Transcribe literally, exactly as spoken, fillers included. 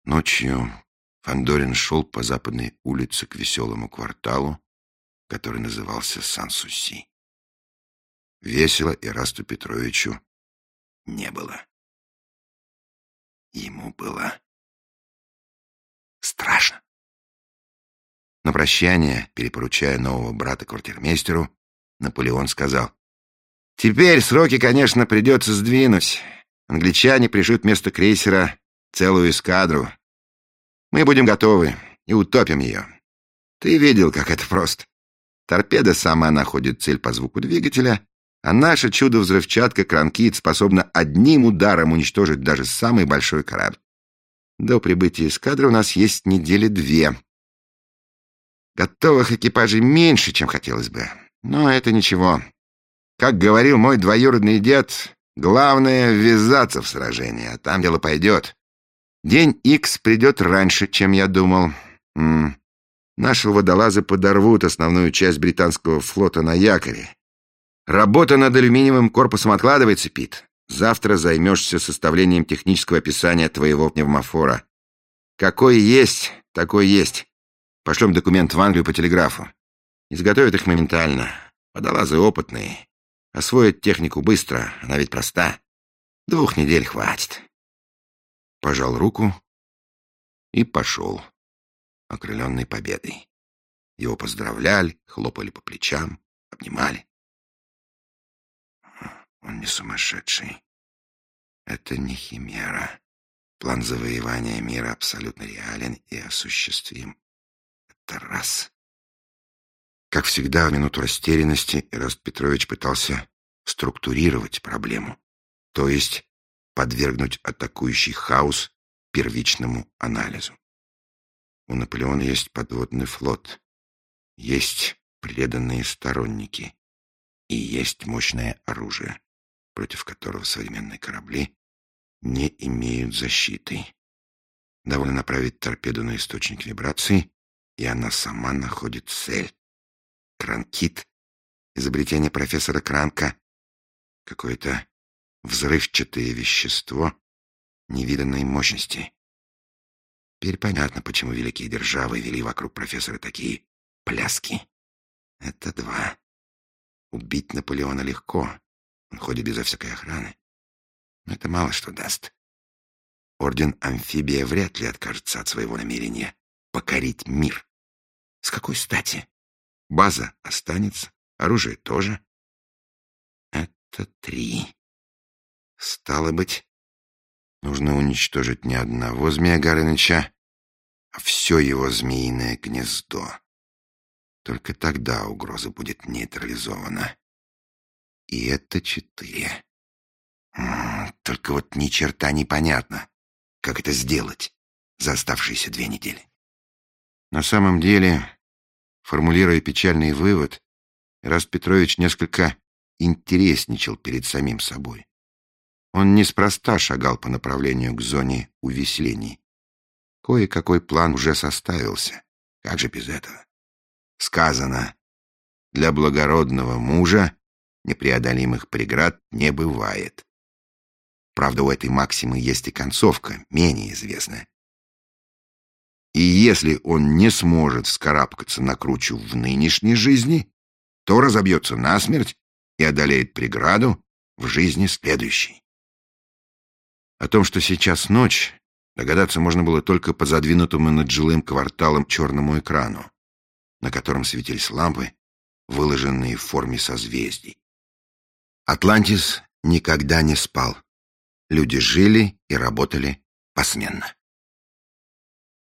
Ночью Фандорин шел по западной улице к веселому кварталу, который назывался Сан-Суси. Весело Ирасту Петровичу не было. Ему было страшно. На прощание, перепоручая нового брата квартирмейстеру, Наполеон сказал: «Теперь сроки, конечно, придется сдвинуть. Англичане пришлют вместо крейсера целую эскадру. Мы будем готовы и утопим ее. Ты видел, как это просто. Торпеда сама находит цель по звуку двигателя, а наше чудо-взрывчатка Кранкит способна одним ударом уничтожить даже самый большой корабль. До прибытия эскадры у нас есть недели две. Готовых экипажей меньше, чем хотелось бы, но это ничего. Как говорил мой двоюродный дед, главное — ввязаться в сражение, а там дело пойдет. День Икс придет раньше, чем я думал. М -м. Наши водолазы подорвут основную часть британского флота на якоре. Работа над алюминиевым корпусом откладывается, Пит. Завтра займешься составлением технического описания твоего пневмофора. Какой есть, такой есть. Пошлем документ в Англию по телеграфу. Изготовят их моментально. Водолазы опытные. Освоят технику быстро, она ведь проста. Двух недель хватит. Пожал руку и пошел, окрыленный победой. Его поздравляли, хлопали по плечам, обнимали. Он не сумасшедший. Это не химера. План завоевания мира абсолютно реален и осуществим. Это раз. Как всегда, в минуту растерянности Ираст Петрович пытался структурировать проблему, то есть подвергнуть атакующий хаос первичному анализу. У Наполеона есть подводный флот, есть преданные сторонники и есть мощное оружие, против которого современные корабли не имеют защиты. Довольно направить торпеду на источник вибрации, и она сама находит цель. Кранкит, изобретение профессора Кранка, какое-то взрывчатое вещество невиданной мощности. Теперь понятно, почему великие державы вели вокруг профессора такие пляски. Это два. Убить Наполеона легко. Он ходит безо всякой охраны. Но это мало что даст. Орден Амфибия вряд ли откажется от своего намерения покорить мир. С какой стати? База останется, оружие тоже. Это три. Стало быть, нужно уничтожить не одного Змея Горыныча, а все его змеиное гнездо. Только тогда угроза будет нейтрализована. И это четыре. Только вот ни черта непонятно, как это сделать за оставшиеся две недели. На самом деле, формулируя печальный вывод, Ираст Петрович несколько интересничал перед самим собой. Он неспроста шагал по направлению к зоне увеселений. Кое-какой план уже составился. Как же без этого? Сказано: для благородного мужа непреодолимых преград не бывает. Правда, у этой максимы есть и концовка, менее известная. И если он не сможет вскарабкаться на кручу в нынешней жизни, то разобьется насмерть и одолеет преграду в жизни следующей. О том, что сейчас ночь, догадаться можно было только по задвинутому над жилым кварталом черному экрану, на котором светились лампы, выложенные в форме созвездий. Атлантис никогда не спал. Люди жили и работали посменно.